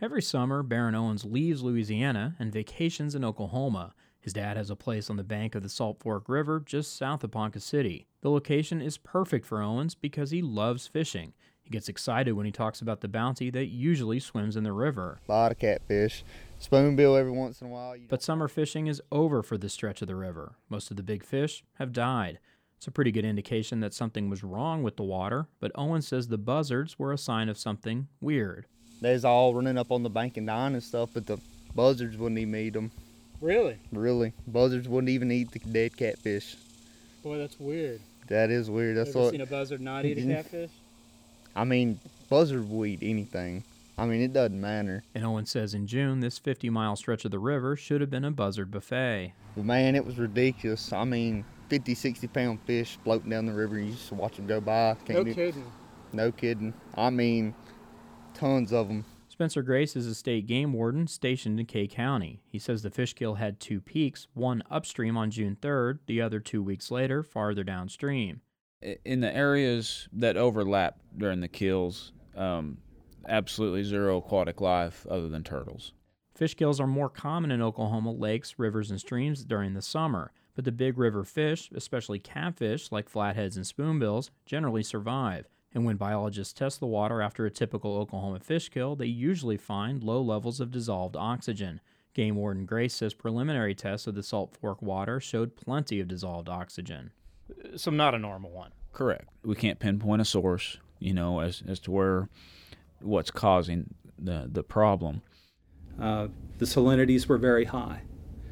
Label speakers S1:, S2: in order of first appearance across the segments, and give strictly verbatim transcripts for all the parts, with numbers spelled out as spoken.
S1: Every summer, Baron Owens leaves Louisiana and vacations in Oklahoma. His dad has a place on the bank of the Salt Fork River just south of Ponca City. The location is perfect for Owens because he loves fishing. He gets excited when he talks about the bounty that usually swims in the river.
S2: A lot of catfish, spoonbill every once in a while.
S1: But summer fishing is over for this stretch of the river. Most of the big fish have died. It's a pretty good indication that something was wrong with the water, but Owens says the buzzards were a sign of something weird.
S2: They was all running up on the bank and dying and stuff, but the buzzards wouldn't even eat them.
S3: Really?
S2: Really. Buzzards wouldn't even eat the dead catfish.
S3: Boy, that's weird.
S2: That is weird. That's
S3: Have you ever
S2: what,
S3: seen a buzzard not eat a catfish?
S2: I mean, buzzards will eat anything. I mean, it doesn't matter.
S1: And Owens says in June, this fifty-mile stretch of the river should have been a buzzard buffet.
S2: But man, it was ridiculous. I mean, fifty, sixty pound fish floating down the river. You just watch them go by. Can't
S3: No
S2: do,
S3: kidding.
S2: No kidding. I mean, tons of them.
S1: Spencer Grace is a state game warden stationed in Kay County. He says the fish kill had two peaks, one upstream on June third, the other two weeks later, farther downstream.
S4: In the areas that overlap during the kills, um, absolutely zero aquatic life other than turtles.
S1: Fish kills are more common in Oklahoma lakes, rivers, and streams during the summer, but the big river fish, especially catfish like flatheads and spoonbills, generally survive. And when biologists test the water after a typical Oklahoma fish kill, they usually find low levels of dissolved oxygen. Game Warden Grace says preliminary tests of the Salt Fork water showed plenty of dissolved oxygen.
S5: So not a normal one.
S4: Correct. We can't pinpoint a source, you know, as, as to where, what's causing the, the problem.
S6: Uh, the salinities were very high.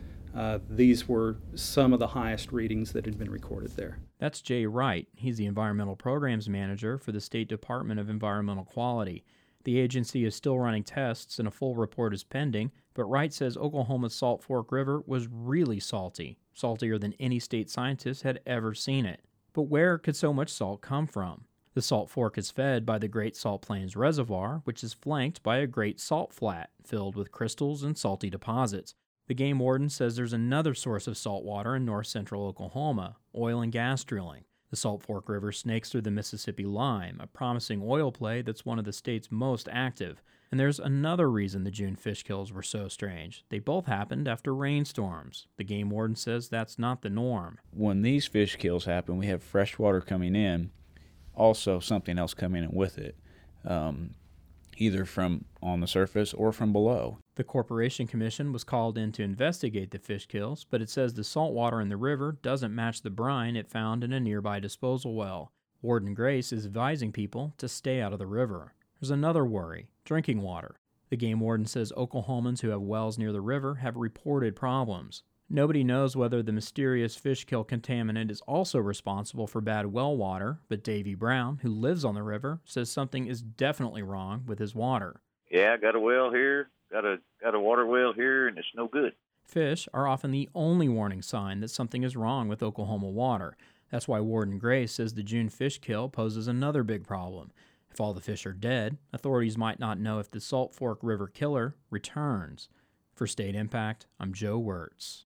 S6: Uh, these were some of the highest readings that had been recorded there.
S1: That's Jay Wright. He's the Environmental Programs Manager for the State Department of Environmental Quality. The agency is still running tests and a full report is pending, but Wright says Oklahoma's Salt Fork River was really salty, saltier than any state scientist had ever seen it. But where could so much salt come from? The Salt Fork is fed by the Great Salt Plains Reservoir, which is flanked by a great salt flat filled with crystals and salty deposits. The game warden says there's another source of salt water in north-central Oklahoma, oil and gas drilling. The Salt Fork River snakes through the Mississippi Lime, a promising oil play that's one of the state's most active. And there's another reason the June fish kills were so strange. They both happened after rainstorms. The game warden says that's not the norm.
S4: When these fish kills happen, we have fresh water coming in, also something else coming in with it, um, either from on the surface or from below.
S1: The Corporation Commission was called in to investigate the fish kills, but it says the salt water in the river doesn't match the brine it found in a nearby disposal well. Warden Grace is advising people to stay out of the river. There's another worry, drinking water. The game warden says Oklahomans who have wells near the river have reported problems. Nobody knows whether the mysterious fish kill contaminant is also responsible for bad well water, but Davy Brown, who lives on the river, says something is definitely wrong with his water.
S7: Yeah, I got a well here, got a got a water well here, and it's no good.
S1: Fish are often the only warning sign that something is wrong with Oklahoma water. That's why Warden Grace says the June fish kill poses another big problem. If all the fish are dead, authorities might not know if the Salt Fork River killer returns. For State Impact, I'm Joe Wirtz.